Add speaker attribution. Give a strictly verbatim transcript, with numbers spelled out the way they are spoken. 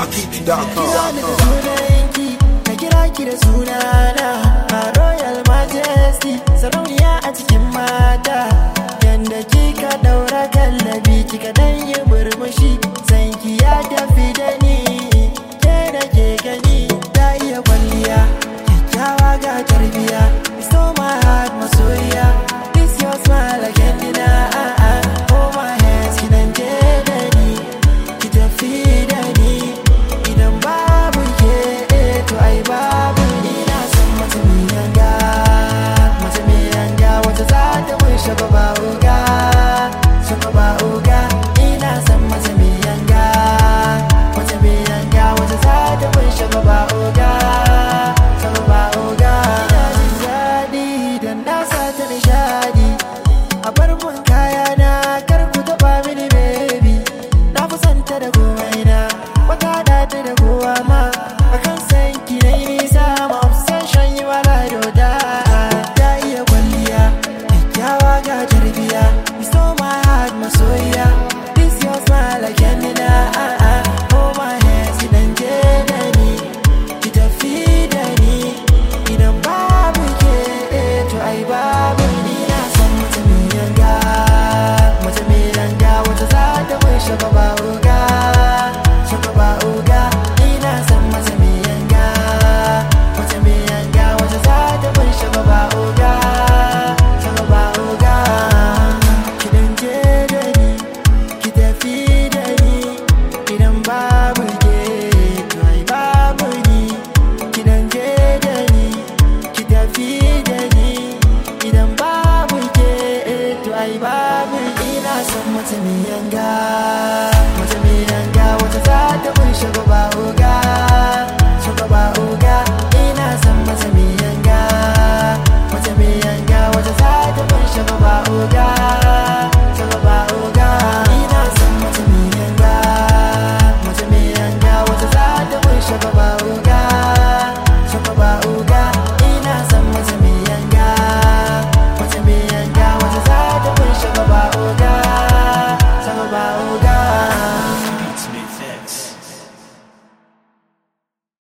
Speaker 1: dot t v dot com.
Speaker 2: Na kira ki da sunana a Royal Majesty, sarauniya a cikin mata. Yanda kika daura kallabi kika dan yi murmushi, sanki ya tafi da ni, ke da ke gani. Ta iya kwalliya, kyakkyawa ga tarbiya, stole my heart masoyiya. This your smile like Kendina, ah ah. Hold my hands ki dan je da ni, ki tafi da ni. Idan babu ke to ai babu ni. Na san mace mai yanga, mace mai yanga wata za ta mun shagaba uga, shagaba uga. Ina san mace mai yanga, mace mai yanga wata za ta mun shagaba uga, shagaba uga. Ina jin daɗi dan na sa ta nishadi, a bar mun kaya na kar ku taɓa mini baby. Na fi santa da komai na, wata da ta da kowa ma. Akan san ki na yi nisa, ma obsession yi wala doda. Ta iya kwalliya, kyakkyawa ga tarbiya, you stole my heart masoyiya. This your smile like Kendina, ah ah. Hold my hands ki dan je da ni, ki tafi da ni. Idan babu ke to ai babu ni. Na san mace mai yanga, mace mai yanga wata za ta mun shagaba uga, shagaba uga. Ina san mace mai yanga, mace mai yanga wata za ta mun shagaba uga, shagaba uga. Ki dan je da ni, ki tafi da ni. Idan babu ke to ai babu ni. Ki dan je da ni, ki tafi da ni. Idan babu ke to ai babu ni. Ina san mace mai yanga, mace mai yanga wata za ta mun shagaba uga, shagaba uga. Ina san mace mai yanga, mace mai yanga wata za ta mun shagaba uga.